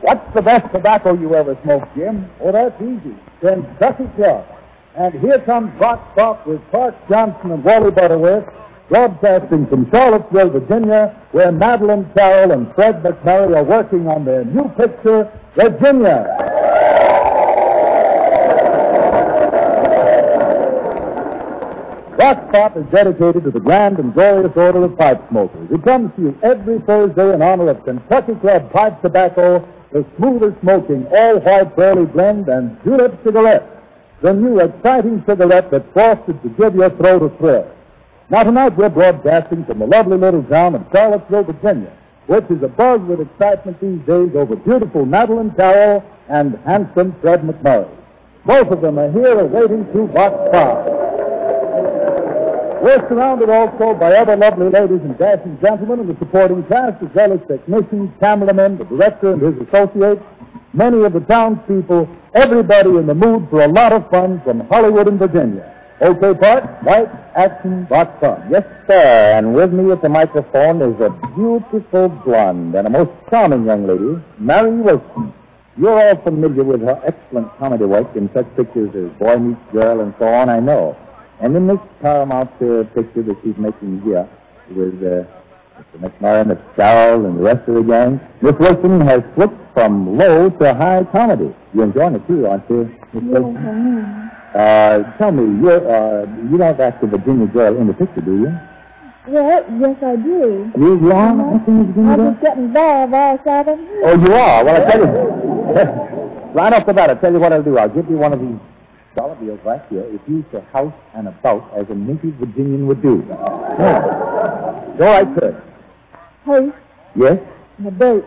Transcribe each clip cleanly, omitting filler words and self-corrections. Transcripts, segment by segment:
What's the best tobacco you ever smoked, Jim? Oh, that's easy. Kentucky Club. And here comes Vox Pop with Clark Johnson and Wally Butterworth, broadcasting from Charlottesville, Virginia, where Madeline Carroll and Fred McMurray are working on their new picture, Virginia. Vox Pop is dedicated to the grand and glorious order of pipe smokers. It comes to you every Thursday in honor of Kentucky Club pipe tobacco, the smoothest smoking, all-white Burley blend, and julep cigarette, the new exciting cigarette that's frosted to give your throat a thrill. Now, tonight we're broadcasting from the lovely little town of Charlottesville, Virginia, which is abuzz with excitement these days over beautiful Madeline Carroll and handsome Fred McMurray. Both of them are here awaiting to Vox Pop. We're surrounded also by other lovely ladies and dashing gentlemen in the supporting cast, as well as technicians, cameramen, the director and his associates, many of the townspeople, everybody in the mood for a lot of fun from Hollywood and Virginia. Okay, Part, White, action, Vox Pop. Yes, sir. And with me at the microphone is a beautiful blonde and a most charming young lady, Mary Wilson. You're all familiar with her excellent comedy work in such pictures as Boy Meets Girl and so on, I know. And in this Paramount picture that she's making here with Mr. McMurray, Miss Carroll, and the rest of the gang, Miss Wilson has switched from low to high comedy. You're enjoying it, too, aren't you, Miss Wilson? Yes, Tell me, you don't act the Virginia girl in the picture, do you? well, yes, I do. You are? I'm just getting by all seven. Oh, you are? Well, I tell you, right off the bat, I'll tell you what I'll do. I'll give you one of these dollar bills right here if you say house and about as a native Virginian would do. Yeah. Go right to it. House Yes? and a boat.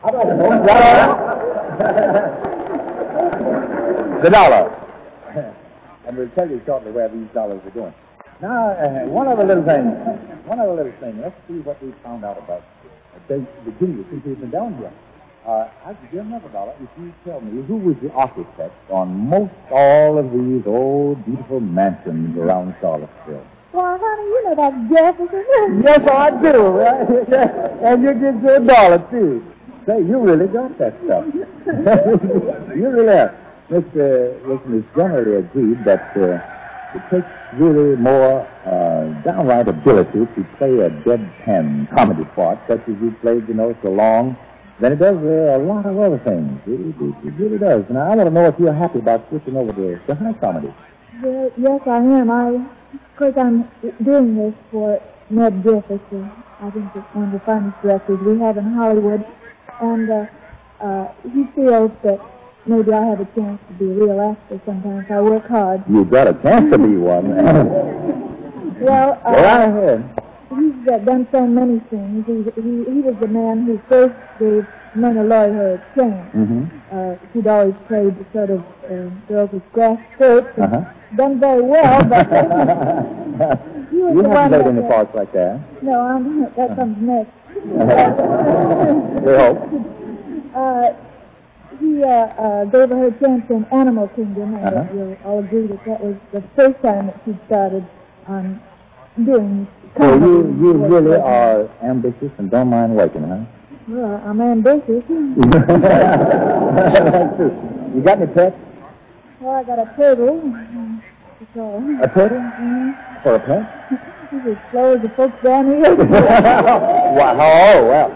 The dollar. And we'll tell you shortly where these dollars are going. Now, one other little thing. Let's see what we found out about Virginia since we've been down here. I'll give you another dollar if you tell me who was the architect on most all of these old, beautiful mansions around Charlottesville. Why, honey, you know that's Jefferson. Yes, I do. And you get your dollar, too. Say, you really got that stuff. You really have. Listen, it's generally agreed that it takes really more downright ability to play a deadpan comedy part, such as you played, so long, than it does a lot of other things. It really does. Now, I want to know if you're happy about switching over to high comedy. Well, yes, I am. Of course, I'm doing this for Ned Jefferson. I think it's one of the finest directors we have in Hollywood. And he feels that maybe I have a chance to be a real actor sometime if I work hard. You've got a chance to be one. Well, go right ahead. He's done so many things. He was the man who first gave Myrna Loy her chance. Mm-hmm. She'd always played the sort of girls with grass skirts and done very well, but you haven't played any parts like that. No, that comes next. We hope. He gave her a chance in Animal Kingdom, and you'll all agree that was the first time that she started on doing comedy. So you really are ambitious and don't mind working, huh? Well, I'm ambitious. That's true. You got any pets? Well, I got a turtle. That's all. A turtle? Mm-hmm. For a pet? He's as slow as the folks down here. Well.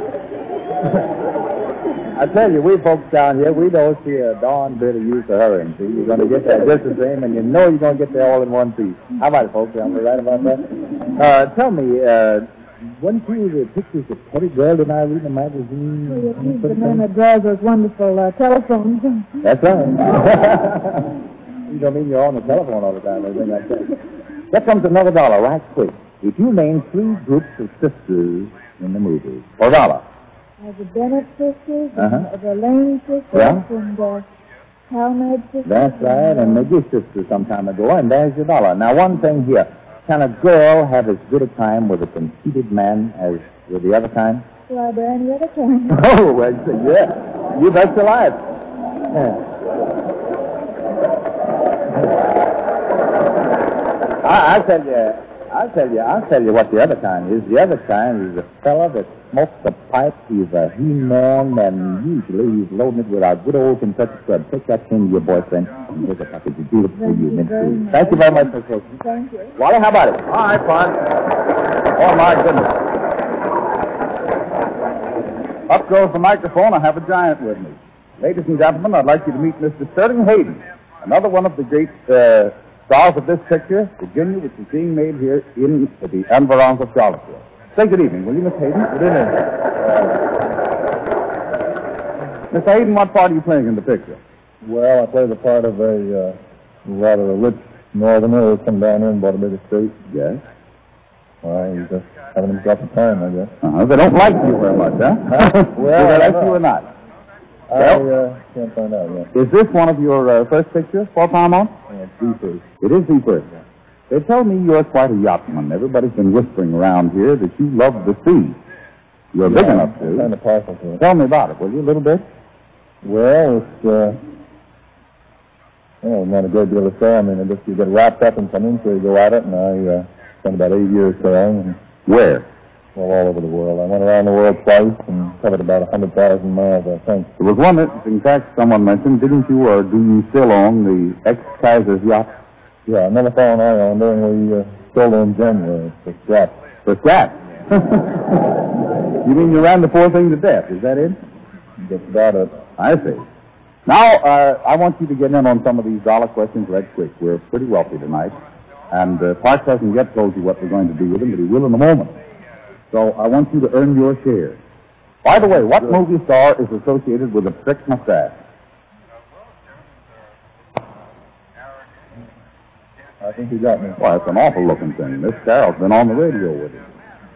I tell you, we folks down here, we don't see a darn bit of use of hurrying. See, you're going to get there just the same, and you know you're going to get there all in one piece. How about it, folks? Am I right about that? Tell me, weren't you the pictures of Petty Girl that I read in the magazine? Well, yes, he's the man that draws those wonderful telephones. That's right. You don't mean you're on the telephone all the time, or anything like that. Here comes another dollar right quick. If you name 3 groups of sisters in the movie, for a dollar. The Bennett sisters, and the Lane sisters, and Talmadge sisters. That's right, and McGee sisters some time ago, and there's your dollar. Now, one thing here. Can a girl have as good a time with a conceited man as with the other kind? Well, are there any other kind? Oh, well, yeah. You bet your life. Yeah. I'll tell you what the other kind is. The other kind is a fella that smokes a pipe, he's a he-man, and usually he's loading it with our good old Kentucky Club. Take that thing to your boyfriend, and here's a package of beautiful for you, mint food. Thank you very much, Miss Wilson. Thank you. Wally, how about it? All right, fine. Oh, my goodness. Up goes the microphone. I have a giant with me. Ladies and gentlemen, I'd like you to meet Mr. Sterling Hayden, another one of the great stars of this picture, Virginia, which is being made here in the environs of Charlottesville. Say good evening, will you, Miss Hayden? Good evening. Miss Hayden, what part are you playing in the picture? Well, I play the part of a rather rich northerner who's come down here and bought a big estate. Yes. Why, he's just having himself a time, I guess. They don't like you very much, huh? Well, Do they I like don't you know. or not? I can't find out yet. Is this one of your first pictures for Paramount? It's the first. It is the first. They tell me you're quite a yachtsman. Everybody's been whispering around here that you love the sea. You're big enough to. Kind of partial to it. Tell me about it, will you, a little bit? Well, it's, not a great deal to say. I mean, you get wrapped up in something, so you go at it, and I spent about 8 years sailing. And, Where? well, all over the world. I went around the world twice and covered about 100,000 miles, I think. There was one that, in fact, someone mentioned, didn't you, or do you still own the ex-Kaiser's yacht? Yeah, another fellow and I owned her, and we sold her in January for scrap. For scrap? You mean you ran the poor thing to death, is that it? Just about it. I see. Now, I want you to get in on some of these dollar questions right quick. We're pretty wealthy tonight, and Parks hasn't yet told you what we're going to do with them, but he will in a moment. So I want you to earn your share. By the way, what movie star is associated with a thick mustache? I think you got me. Why, it's an awful-looking thing. Miss Carroll's been on the radio with him.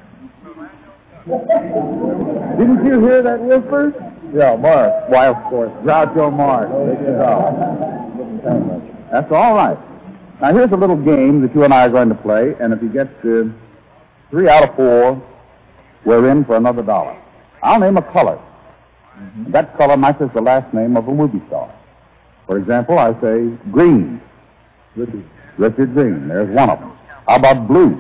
Didn't you hear that whisper? Yeah, Mark. Why, of course, Groucho Marx. That's all right. Now, here's a little game that you and I are going to play, and if you get 3 out of 4, we're in for another $1. I'll name a color. Mm-hmm. That color matches the last name of a movie star. For example, I say green. Richard Green. There's one of them. How about blue?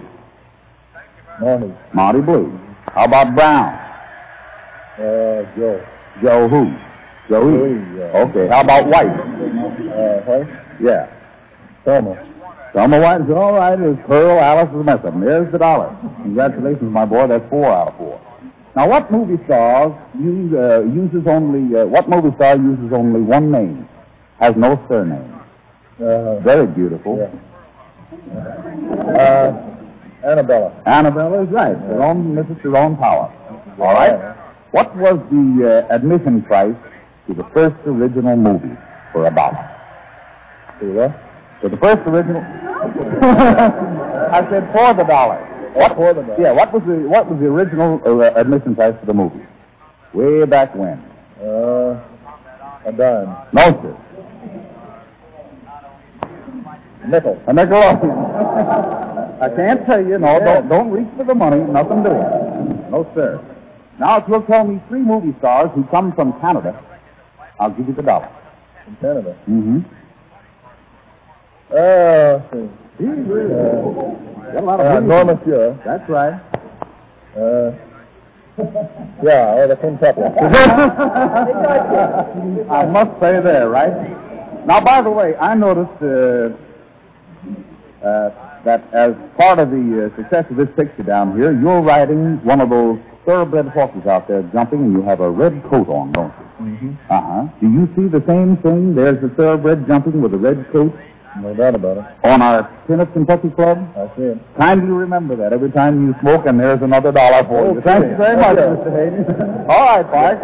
Monty Blue. How about brown? Joe. Joe who? Joey? Okay. How about white? White? Yeah. Thelma. Thelma White is all right. It's Pearl Alice's mess up. There's the $1. Congratulations, my boy. That's 4 out of 4. Now, what movie star uses only one name? Has no surname. Very beautiful. Yeah. Annabella. Annabella is right. Mrs. Tyrone Power. All right. What was the admission price to the first original movie for $1? See what? For the first original. I said for the $1. What for the $1? Yeah. What was the original admission price for the movie? Way back when? A dime. No, sir. Nickel. A nickel. I can't tell you. No, don't reach for the money. Nothing doing. No, sir. Now, if you'll tell me 3 movie stars who come from Canada, I'll give you the $1. From Canada? Mm-hmm. Norma Shearer. That's right. The Kentucky. I must say there, right? Now, by the way, I noticed that as part of the success of this picture down here, you're riding one of those thoroughbred horses out there jumping, and you have a red coat on, don't you? Mm-hmm. Uh-huh. Do you see the same thing? There's the thoroughbred jumping with a red coat. No doubt about it. On our Plymouth Kentucky Club? I see it. Kindly remember that every time you smoke, and there's another $1 for you. Thank you very much, Mr. Hayden. All right, Park.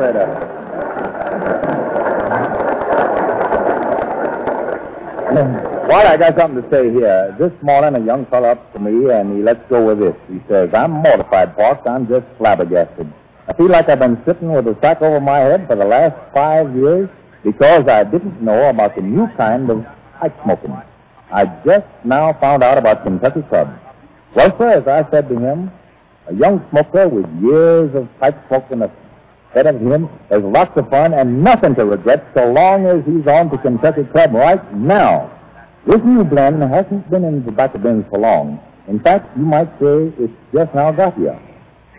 Well, I got something to say here. This morning, a young fellow up to me, and he lets go with this. He says, I'm mortified, Parks. I'm just flabbergasted. I feel like I've been sitting with a sack over my head for the last 5 years because I didn't know about the new kind of pipe smoking. I just now found out about Kentucky Club. Well, sir, as I said to him, a young smoker with years of pipe smoking ahead of him has lots of fun and nothing to regret so long as he's on to Kentucky Club right now. This new blend hasn't been in the tobacco bins for long. In fact, you might say it's just now got here.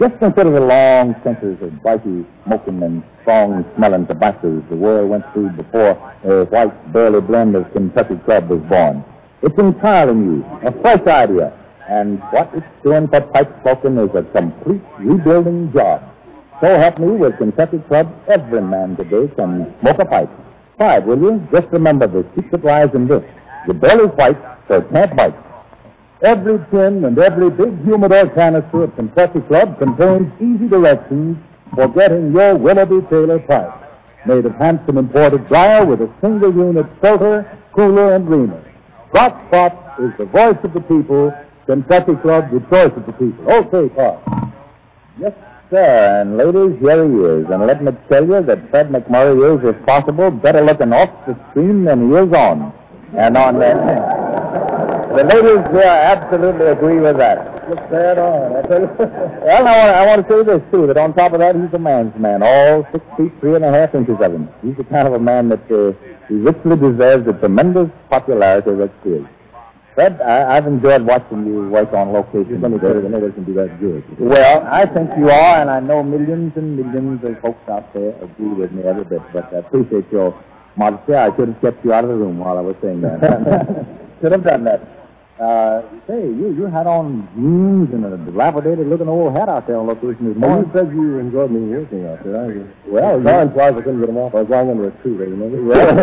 Just consider the long centuries of brighty smoking and strong-smelling tobaccos the world went through before a white burley blend of Kentucky Club was born. It's entirely new, a fresh idea, and what it's doing for pipe smoking is a complete rebuilding job. So help me, with Kentucky Club, every man today can smoke a pipe. Try it, will you? Just remember the secret lies in this. The burley's white, so it can't bite. Every tin and every big humidor canister at Kentucky Club contains easy directions for getting your Willoughby Taylor pipe. Made of handsome imported dryer with a single unit filter, cooler, and reamer. Drop Spot is the voice of the people. Kentucky Club, the choice of the people. Okay, Pop. Yes, sir. And ladies, here he is. And let me tell you that Fred McMurray is, if possible, better looking off the screen than he is on. And on that... The ladies here absolutely agree with that. Look that on. Well, I want to say this, too, that on top of that, he's a man's man, all 6 feet, 3.5 inches of him. He's the kind of a man that he richly deserves the tremendous popularity that's his. Fred, I've enjoyed watching you work on location. Let me tell you, nobody can do that good. Well, I think you are, and I know millions and millions of folks out there agree with me every bit, but I appreciate your modesty. I should have kept you out of the room while I was saying that. Should have done that. Say, you had on jeans and a dilapidated-looking old hat out there on location this morning. You said you enjoyed me working out there. Well, twice I couldn't get them off. I was lying under a tree, remember?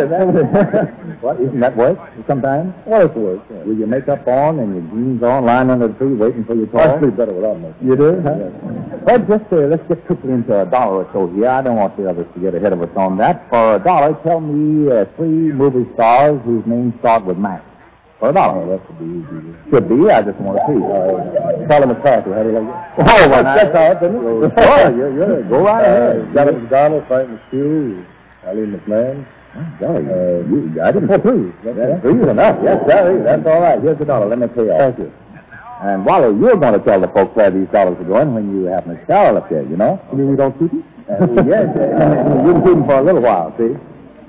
What, isn't that work sometimes? Well, it's work. Yeah. With your makeup on and your jeans on, lying under the tree waiting for your call? I sleep better without makeup. You do, huh? Yeah. Well, just let's get quickly into $1 or so here. I don't want the others to get ahead of us on that. For $1, tell me 3 movie stars whose names start with Max. For $1. Oh, that should be easy. Should be. I just want to see. Charlie McCarthy, how do you like it? Oh, well, that's all, didn't it? Sure, you're go right ahead. Johnny McDonald, Frank McHugh, Eileen McMahon. Golly, I didn't say 3. That's 3 is enough. Yes, sir. That's all right. Here's $1. Let me pay off. Thank you. And, Wally, you're going to tell the folks where these dollars are going when you happen to scowl up there, you know? You mean we don't keep it? Yes, you can keep them for a little while, see?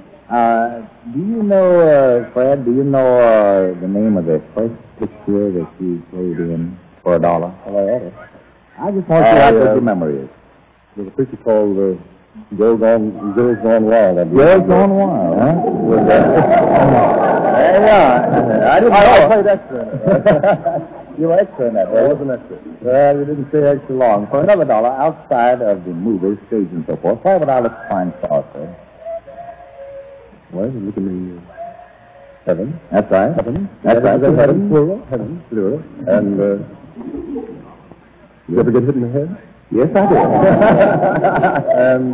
Do you know, Fred, the name of the first picture that you played in for $1? Oh, I just want to see how good your memory is. There's a picture called Girls Gone Wild. Girls Gone Wild, huh? There you are. I didn't know. I played extra in it. You were extra in that, I wasn't extra. Well, you didn't stay extra long. For another $1, outside of the movies, stage, and so forth, why would I look fine stars, sir? Well, you look at me. Heaven. That's right. Heaven. That's right. Heaven, plural. Heaven, plural. And, you ever get hit in the head? Yes, I did. And,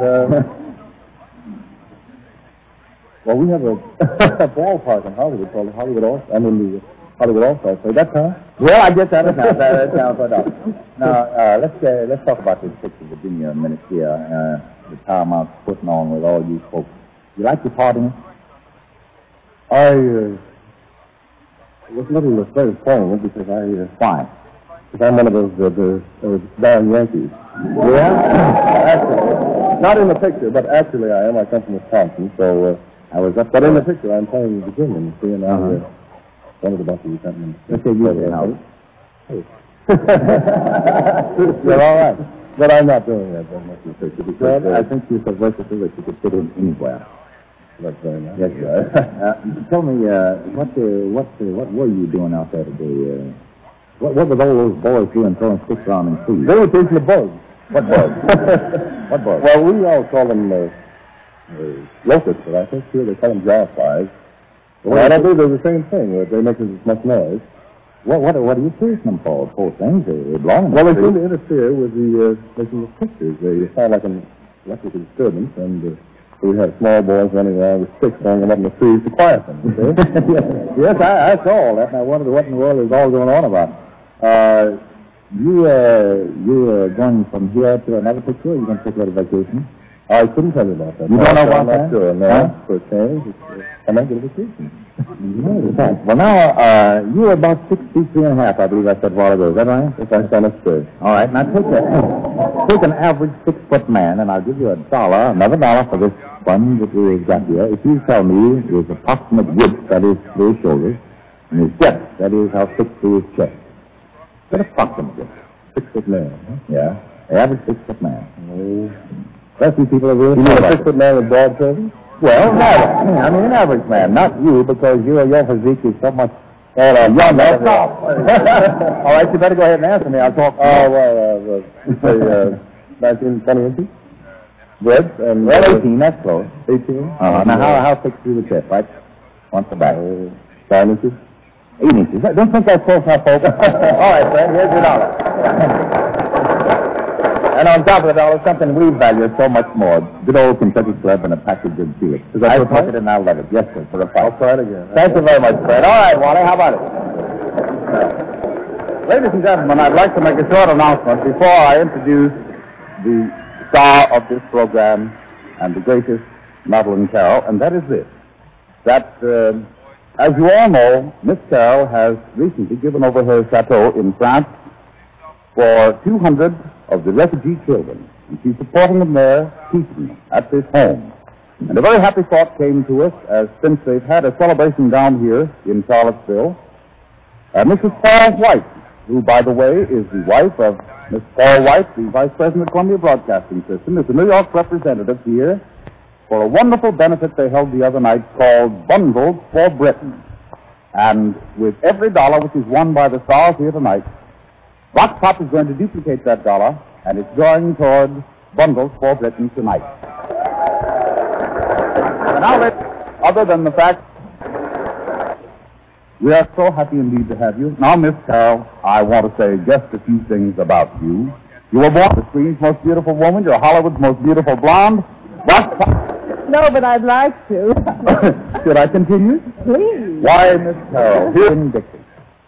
well, we have a ballpark in Hollywood called the Hollywood All-Stars. So that time? Well, I guess that is now. That sounds for $1. Now, let's talk about this picture of Virginia a minute here. The time I'm putting on with all you folks. You like your part in it? I was a little afraid of playing it because Why? Because I'm one of those darn Yankees. Yeah? Actually, not in the picture, but actually I am. I come from Wisconsin, so I was up. But in the picture, I'm playing Virginia, you see, and I wanted about the resentment. Let's say you did, Howard. You're all right. But I'm not doing that very much in the picture because I think you're so versatile that you could fit in anywhere. That's very nice. Yes, sir. Tell me, what were you doing out there today? What were all those boys doing throwing sticks around in trees? They were chasing the bugs. What bugs? What bugs? Well, we all call them locusts, but I think here they call them jawflies. Well, I don't believe they're the same thing. They make as much noise. What are you chasing them for? Poor things. They belong in the Well, they tree. seem to interfere with the making of pictures. They sound like an electrical disturbance, and so we have small boys running around with sticks throwing them up in the trees to quiet them. Yes, I saw all that, and I wondered what in the world is all going on about. You going from here to another picture, or you going to take a little vacation? I couldn't tell you about that. You don't know about I'm not that? sure. No, Huh? for a change, I might get a vacation. Well, now, you're about 6 feet 3.5, I believe I said a while ago. Is that right? If I stand up straight. All right, now take an average 6-foot man, and I'll give you another $1 for this sponge that we've got here. If you tell me his approximate width, that is through his shoulders, and his depth, that is how thick through his chest. But approximately. 6 foot man, huh? Yeah. The average 6-foot man. Rest of these people are really... You mean a 6-foot man with broad shoulders? Well, average. I mean, an average man. Not you, because your physique is so much... young. Now, stop. All right, you better go ahead and answer me. I'll talk. Say, 19, 20 inches? Breadth and... Well, 18, that's close. 18? Now, how thick through the chest, right? Once the back. 5 inches? 8 inches. Don't think that's close enough, folks. All right, friend, here's your $1. And on top of the $1, something we value so much more. Good old Kentucky Club and a package of Felix. I took it and I'll let it. Yes, sir, for a fight. I'll try it again. Thank you very much, Fred. All right, Wally, how about it? Ladies and gentlemen, I'd like to make a short announcement before I introduce the star of this program and the greatest Madeline Carroll, and that is this. That, as you all know, Miss Carroll has recently given over her chateau in France for 200 of the refugee children. And she's supporting them there, teaching them at this home. And a very happy thought came to us since they've had a celebration down here in Charlottesville. Mrs. Paul White, who, by the way, is the wife of Miss Paul White, the Vice President of Columbia Broadcasting System, is the New York representative here for a wonderful benefit they held the other night called Bundles for Britain. And with every $1 which is won by the stars here tonight, Vox Pop is going to duplicate that $1, and it's going toward Bundles for Britain tonight. And now, other than the fact we are so happy indeed to have you. Now, Miss Carroll, I want to say just a few things about you. You were born the screen's most beautiful woman. You're Hollywood's most beautiful blonde. Vox Pop. No, but I'd like to. Should I continue? Please. Why, Miss Carroll, here in Dixie.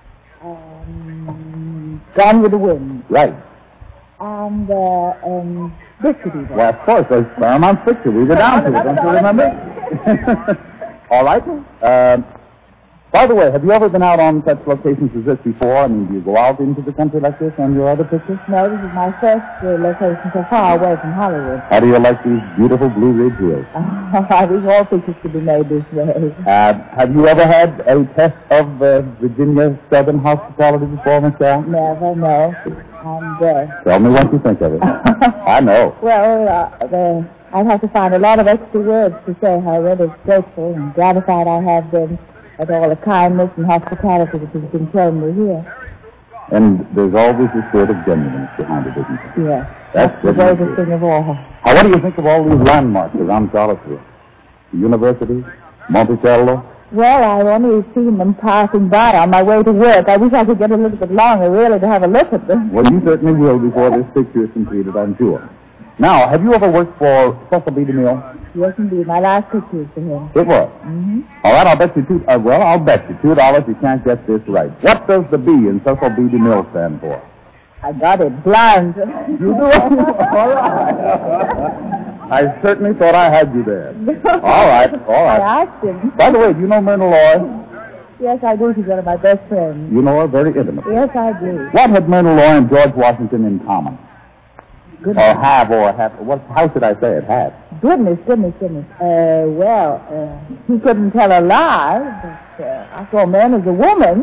Gone with the Wind. Right. And, Dixie. Well, of course, there's Paramount Picture. We were down to it, don't you remember? All right. By the way, have you ever been out on such locations as this before? I mean, do you go out into the country like this on your other pictures? No, this is my first location so far away from Hollywood. How do you like these beautiful Blue Ridge Hills? I wish all pictures could be made this way. Have you ever had a test of Virginia Southern hospitality before, Miss Carroll? Never, no. And, tell me what you think of it. I know. Well, I'd have to find a lot of extra words to say how really grateful and gratified I have been at all the kindness and hospitality that has been shown me here. And there's always a spirit of genuineness behind it, isn't there? Yes. That's the greatest thing of all. Now, what do you think of all these landmarks around Charlottesville? The university, Monticello? Well, I've only seen them passing by on my way to work. I wish I could get a little bit longer, really, to have a look at them. Well, you certainly will before this picture is completed, I'm sure. Now, have you ever worked for Cecil B. DeMille? Yes, indeed. My last picture is for him. It was? Mm-hmm. All right, I'll bet you I'll bet you $2 you can't get this right. What does the B in Cecil B. DeMille stand for? I got it. Blind. You do? All right. I certainly thought I had you there. All right. I asked him. By the way, do you know Myrna Loy? Yes, I do. She's one of my best friends. You know her very intimately? Yes, I do. What had Myrna Loy and George Washington in common? Goodness. How should I say it? Have. Goodness. He couldn't tell a lie, but I saw man as a woman.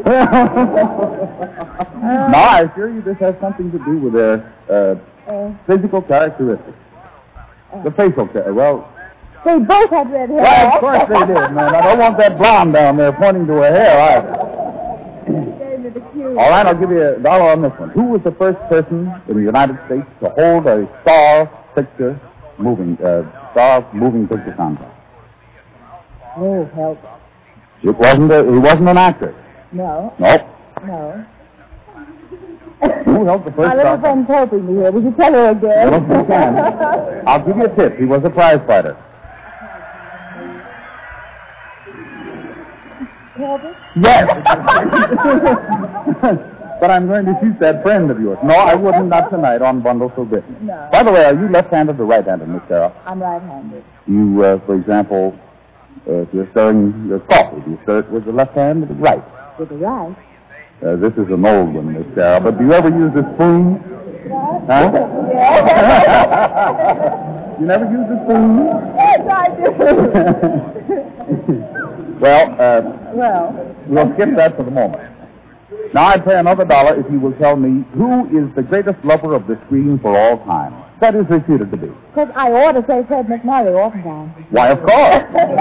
No, I assure you this has something to do with their physical characteristics. The facial they both had red hair. Well, of course they did, man. I don't want that blonde down there pointing to her hair either. All right, I'll give you $1 on this one. Who was the first person in the United States to hold a moving picture contest? Oh, help. He wasn't an actor. No. Nope. No. Who held the first My little friend's helping me here. Would you tell her again? Yes, you can. I'll give you a tip. He was a prize fighter. Yes. But I'm going to shoot that friend of yours. No, I wouldn't. Not tonight on Bundle for Britain. No. By the way, are you left-handed or right-handed, Miss Carroll? I'm right-handed. You, for example, if you're stirring your coffee, do you stir it with the left hand or the right? With the right. This is an old one, Miss Carroll. But do you ever use a spoon? Huh? Yes. You never use a spoon? Yes, I do. Well, we'll skip that for the moment. Now I'd pay another $1 if you will tell me who is the greatest lover of the screen for all time. That is reputed to be. Because I ought to say Fred McMurray, oughtn't I? Why, of course.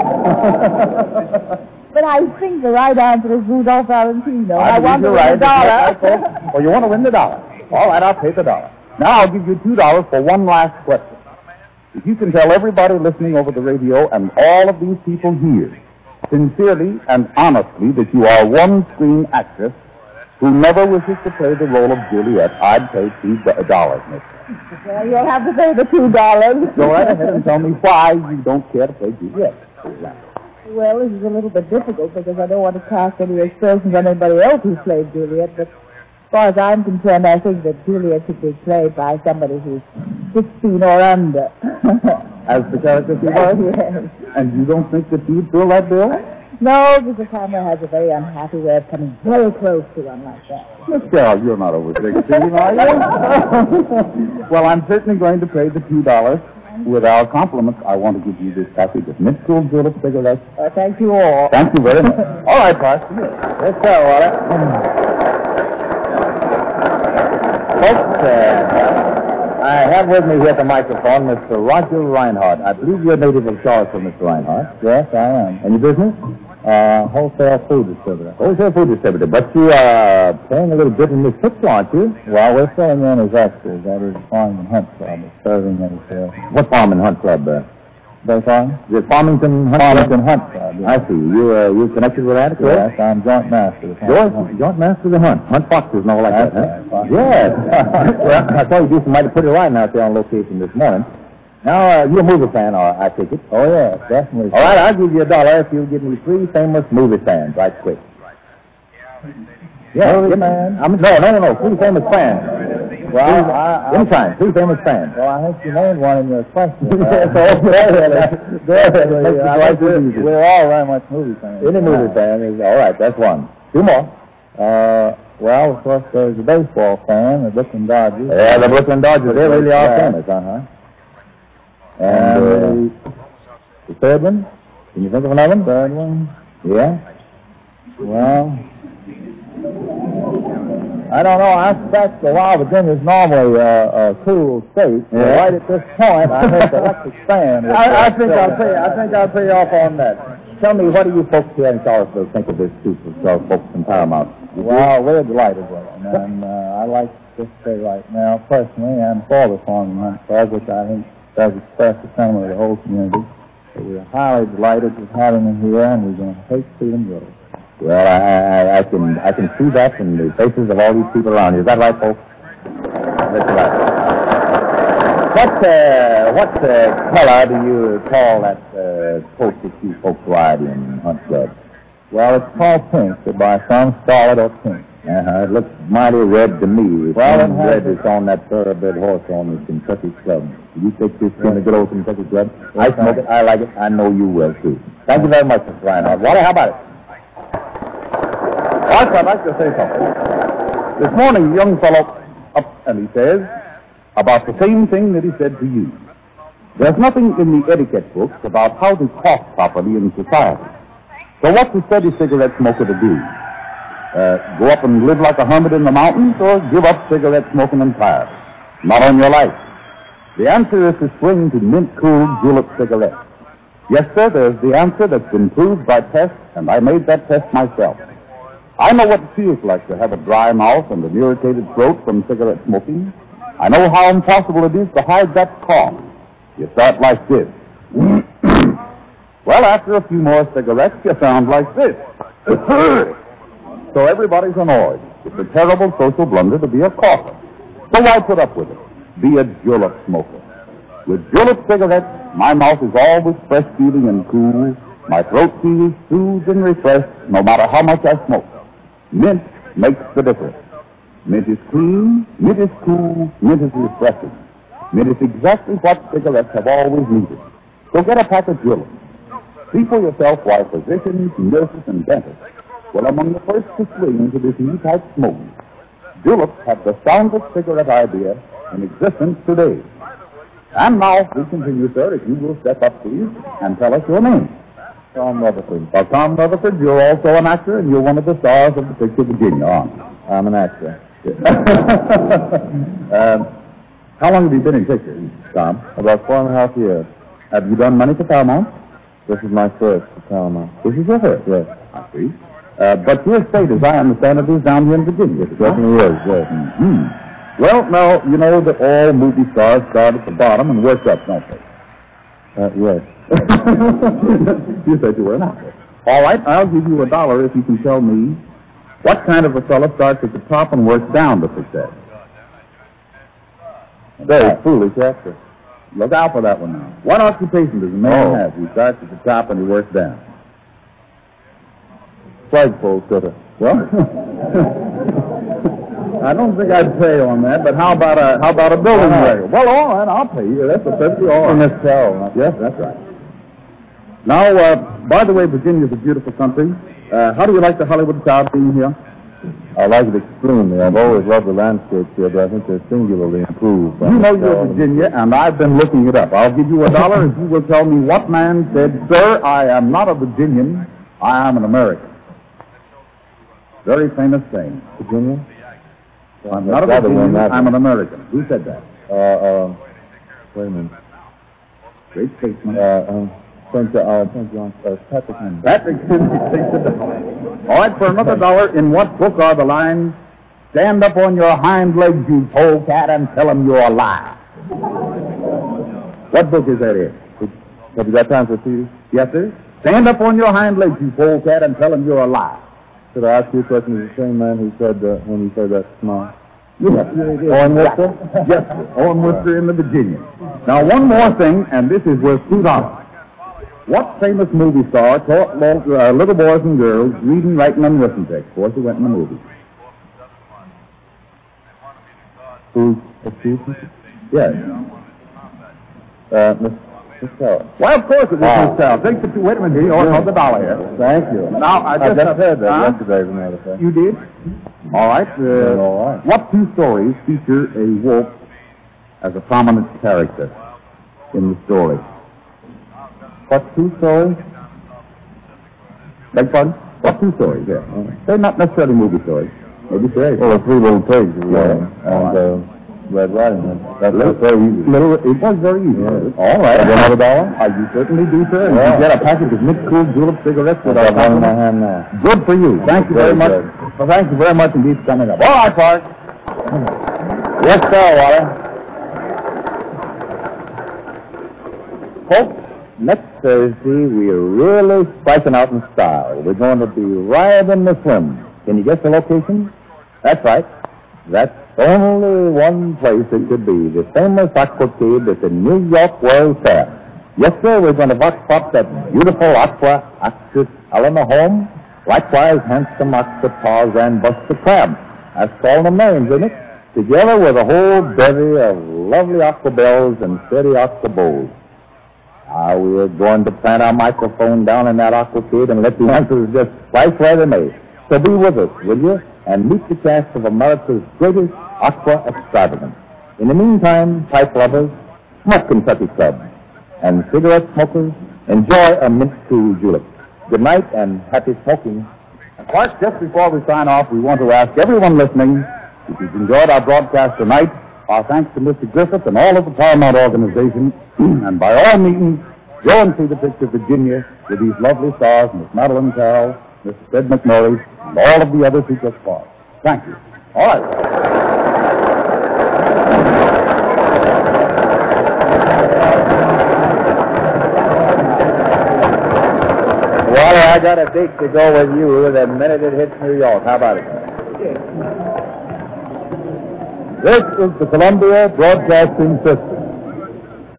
But I think the right answer is Rudolph Valentino. I want to win the $1. Oh, you want to win the $1? All right, I'll pay the $1. Now I'll give you $2 for one last question. If you can tell everybody listening over the radio and all of these people here, sincerely and honestly, that you are one screen actress who never wishes to play the role of Juliet, I'd pay $2, mister. Well, you'll have to pay the $2. Go right ahead and tell me why you don't care to play Juliet, for example. Well, this is a little bit difficult because I don't want to cast any aspersions on anybody else who's played Juliet, but as far as I'm concerned, I think that Juliet should be played by somebody who's 16 or under. As the character she was? Yes. And you don't think that you'd fill that bill? No, because Hammer has a very unhappy way of coming very close to one like that. Miss Carroll, you're not over 16, are you? Well, I'm certainly going to pay the $2. With our compliments, I want to give you this package of Mint Cool Julep cigarettes. Thank you all. Thank you very much. All right, Parson. Yes, sir, Walter. Folks, I have with me here at the microphone Mr. Roger Reinhardt. I believe you're a native of Charleston, Mr. Reinhardt. Yes, I am. Any business? Wholesale food distributor. Wholesale food distributor. But you are playing a little bit in this picture, aren't you? Well, we're filling in as extras. That is Farm and Hunt Club. It's serving as What Farm and Hunt Club? Beg pardon? Is it Farmington Hunt Farmington Club? Hunt Club. Yes. I see. You connected with that? Yes, I'm joint master. Joint master of the hunt. Hunt foxes and all like That's that, huh? right. Yes. Well, I saw you do some mighty pretty riding out there on location this morning. Now, you're a movie fan, I take it. Oh, yes, definitely. All right, I'll give you $1 if you'll give me 3 famous movie fans, right quick. Yeah, Movie fans? No. 3 famous fans. Well, Anytime, 3 famous fans. Well, I think you named one in your question. Yes, go ahead. We're all very much movie fans. Any movie fan is, all right, that's one. 2 more. Well, of course, there's a baseball fan, the Brooklyn Dodgers. Yeah, the Brooklyn Dodgers, they really are famous, uh-huh. And the third one? Can you think of another one? Third one? Yeah? Well, I don't know. I suspect while Virginia's normally a cool state, right at this point, I heard the electric fan. I think I'll pay off on that. Tell me, what do you folks here in Charlottesville think of this suit of folks in Paramount? Well, we're delighted with it. And I like to say right now, personally, I'm for the Farm and Hunt Club, which I think does express the sentiment of the whole community. So we're highly delighted with having them here, and we're going to hate to see them go. Well, I can see that in the faces of all these people around you. Is that right, folks? That's right. What color do you call that coat that you folks ride in Hunt Club? Well, it's called pink, but by some scarlet or pink. It looks mighty red to me. Well, it red is on that thoroughbred horse on the Kentucky Club. You take this in the good old Kentucky Club? I smoke it. I like it. I know you will, too. Thank you very much, Mr. Reinhardt. Walter, how about it? Art, I'd like to say something. This morning, a young fellow up and he says about the same thing that he said to you. There's nothing in the etiquette books about how to talk properly in society. So what's a steady cigarette smoker to do? Go up and live like a hermit in the mountains, or give up cigarette smoking entirely? Not on your life. The answer is to swing to Mint Cool Julep cigarettes. Yes, sir, there's the answer that's been proved by tests, and I made that test myself. I know what it feels like to have a dry mouth and an irritated throat from cigarette smoking. I know how impossible it is to hide that cough. You start like this. Well, after a few more cigarettes, you sound like this. So everybody's annoyed. It's a terrible social blunder to be a cougher. So why put up with it? Be a julep smoker. With julep cigarettes, my mouth is always fresh-feeling and cool. My throat feels soothed and refreshed no matter how much I smoke. Mint makes the difference. Mint is clean, mint is cool, mint is refreshing. Mint is exactly what cigarettes have always needed. So get a pack of juleps. See for yourself why physicians, nurses, and dentists were among the first to swing to this new type smoking. Juleps have the soundest cigarette idea in existence today. And now, we continue, sir, if you will step up, please, and tell us your name. Tom Rutherford. Well, Tom Rutherford, you're also an actor, and you're one of the stars of the picture Virginia, aren't you? I'm an actor. How long have you been in pictures, Tom? About 4.5 years. Have you done many for Paramount? This is my first for Paramount. This is your first? Yes. I see. But your estate, as I understand it, is down here in Virginia. It certainly is, yes. Mm-hmm. Well, now, you know that all movie stars start at the bottom and work up, don't they? Yes. You said you were an actor. All right, I'll give you $1 if you can tell me what kind of a fellow starts at the top and works down to success. Very foolish actor. Look out for that one now. What occupation does a man have? He starts at the top and he works down. Flagpole sitter. Well, I don't think I'd pay on that, but how about a building regular? Well, all right, I'll pay you. That's perfectly all right. In this town. Yes, that's right. Now, by the way, Virginia's a beautiful country. How do you like the Hollywood crowd being here? I like it extremely. I've always loved the landscapes here, but I think they're singularly improved. You know you're Virginia, and I've been looking it up. I'll give you $1 if you will tell me what man said, "Sir, I am not a Virginian. I am an American." Very famous saying. Virginia? I'm not a Virginian. I'm an American. Who said that? Wait a minute. Great statesman. St. John Patrick Henry. Patrick Henry takes $1. All right, for another $1, in what book are the lines, "Stand up on your hind legs, you polecat, and tell them you're a lie"? What book is that in? Have you got time for tea? Yes, sir. "Stand up on your hind legs, you polecat, and tell them you're a lie." Should I ask you a question? Is the same man who said when he said that smile? Yes, Owen Worcester? Yes, sir. Owen Worcester in the Virginia. Now, one more thing, and this is worth $2. What famous movie star taught little boys and girls reading, writing, and arithmetic before she went in the movies? Who's excuse me? Yes. Miss Carroll. Why, of course it was Miss Carroll. Wait a minute, you owe $1 here. Thank you. Now, I just heard that yesterday, as a matter of fact. You did? All right. All right. What two stories feature a wolf as a prominent character in the story? What two stories? Beg pardon? What two stories, yeah. They're not necessarily movie stories. Maybe three. Well, the Three Little Pigs. Yeah. Red Riding Hood. That's very easy. It was very easy. Yeah. All right. Have you another $1? You certainly do, sir. And you get a package of Nick Cool Julep cigarettes with I've got one in my hand now. Good for you. Thank you very much. Good. Well, thank you very much indeed for coming up. All right, Park. Yes, sir, Waller. Folks, next Thursday, we're really striking out in style. We're going to be right in the swim. Can you guess the location? That's right. That's only one place it could be. The famous Aquacade at the New York World Fair. Yes, sir, we're going to vox pop that beautiful aqua actress Helena Holmes. Likewise, handsome Octopus and Buster Crabbe. That's all the names, isn't it? Together with a whole bevy of lovely aquabelles and steady aquabowls. We're going to plant our microphone down in that aquacade and let the answers just right where they may. So be with us, will you? And meet the cast of America's greatest aqua extravagance. In the meantime, pipe lovers, smoke Kentucky Club. And cigarette smokers, enjoy a mint cool julep. Good night and happy smoking. Of course, just before we sign off, we want to ask everyone listening, if you've enjoyed our broadcast tonight, our thanks to Mr. Griffith and all of the Paramount organization, and by all means, go and see the picture Virginia with these lovely stars, Miss Madeline Carroll, Mr. Fred McMurray, and all of the others who took part. Thank you. All right. Waller, I got a date to go with you the minute it hits New York. How about it? This is the Columbia Broadcasting System.